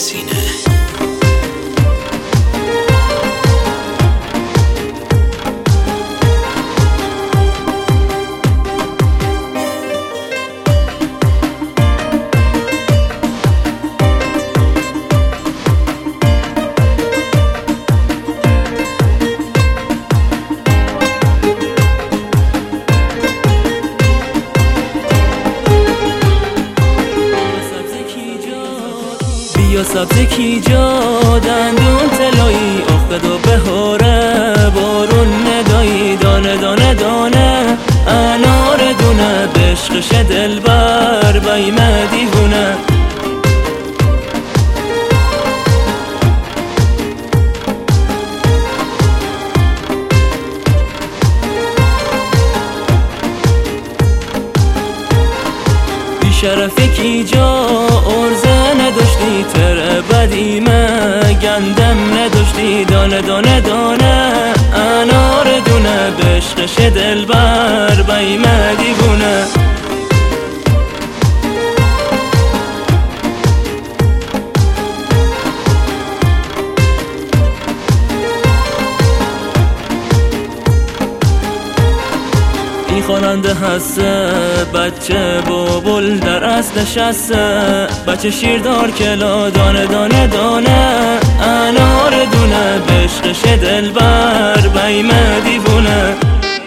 سینه. بیا سبزه کی جا دندون تلایی افتاد و بهاره بارون ندایی دانه دانه دانه انار دونه بشقش دلبر بیمه دیوونه شرفی کی جا ارزه نداشتی تر بدیمه گندم نداشتی دانه دانه دانه انار دونه بشقش دلبر بیمه دیوونه این خواننده هسته بچه بابل در اصل نشسته بچه شیردار کلا دانه دانه دانه انار دونه بشقش دلبر بیمه دیوونه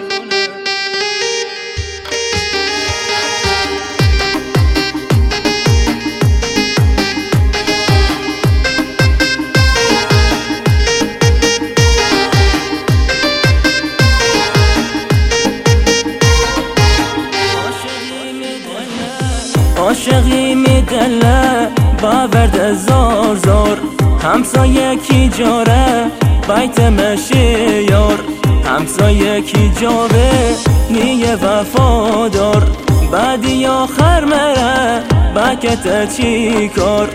عاشقی میدله باورد زار زار همسایه کی جاره بیت مشی یار همسایه کی جاوه نیه وفادار بعدی آخر مره بکت چی کار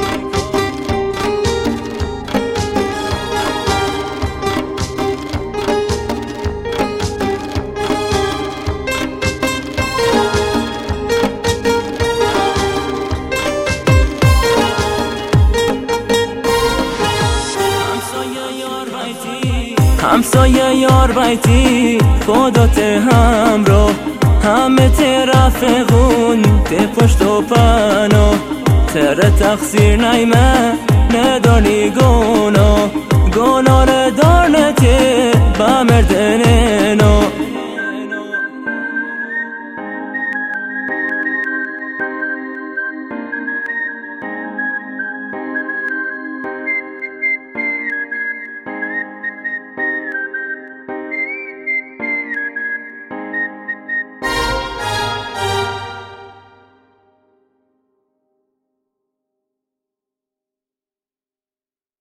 همسایه یار بیتی خودت همراه همه رفقون ته پشت و پناه تر تقصیر نیمه ندانی گناه گناه دار نتی با مردنه نو